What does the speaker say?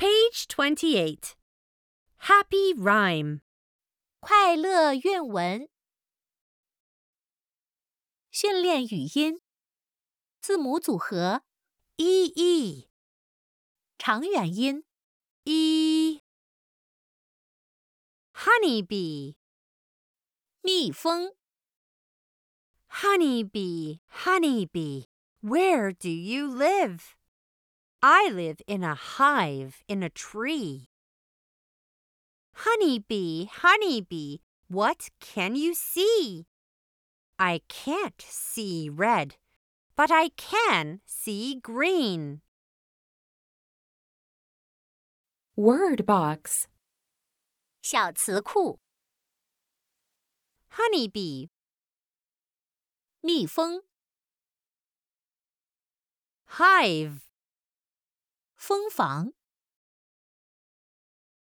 Page 28. Happy rhyme. 快乐愿文。训练语音。字母组合 E-E. 长元音 E. Honeybee. 蜜蜂 Honeybee, honeybee, where do you live? I live in a hive in a tree. Honeybee, honeybee, what can you see? I can't see red, but I can see green. Word box. 小词库 Honeybee. 蜜蜂 Hive. 蜂房